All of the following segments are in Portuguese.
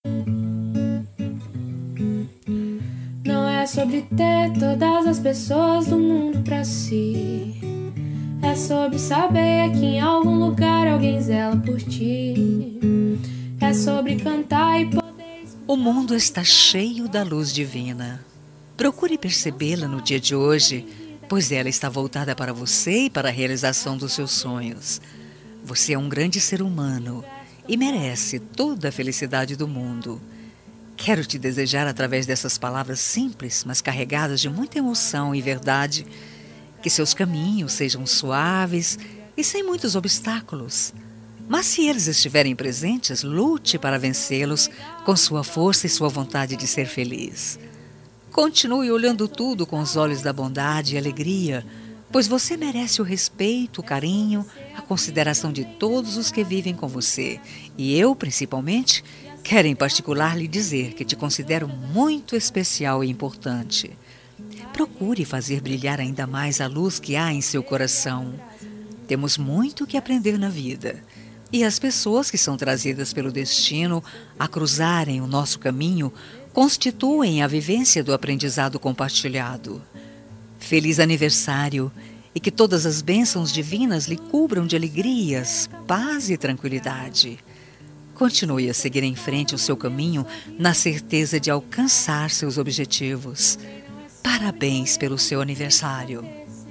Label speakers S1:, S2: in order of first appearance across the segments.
S1: Não é sobre ter todas as pessoas do mundo pra si. É sobre saber que em algum lugar alguém zela por ti. É sobre cantar e poder.
S2: O mundo está cheio da luz divina. Procure percebê-la no dia de hoje, pois ela está voltada para você e para a realização dos seus sonhos. Você é um grande ser humano e merece toda a felicidade do mundo. Quero te desejar, através dessas palavras simples, mas carregadas de muita emoção e verdade, que seus caminhos sejam suaves e sem muitos obstáculos. Mas se eles estiverem presentes, lute para vencê-los com sua força e sua vontade de ser feliz. Continue olhando tudo com os olhos da bondade e alegria, pois você merece o respeito, o carinho, a consideração de todos os que vivem com você. E eu, principalmente, quero em particular lhe dizer que te considero muito especial e importante. Procure fazer brilhar ainda mais a luz que há em seu coração. Temos muito que aprender na vida. E as pessoas que são trazidas pelo destino a cruzarem o nosso caminho constituem a vivência do aprendizado compartilhado. Feliz aniversário e que todas as bênçãos divinas lhe cubram de alegrias, paz e tranquilidade. Continue a seguir em frente o seu caminho na certeza de alcançar seus objetivos. Parabéns pelo seu aniversário.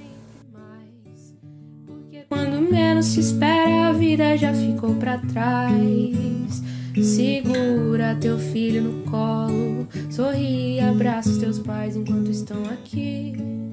S1: Quando menos se espera, a vida já ficou pra trás. Segura teu filho no colo, sorri e abraça os teus pais enquanto estão aqui.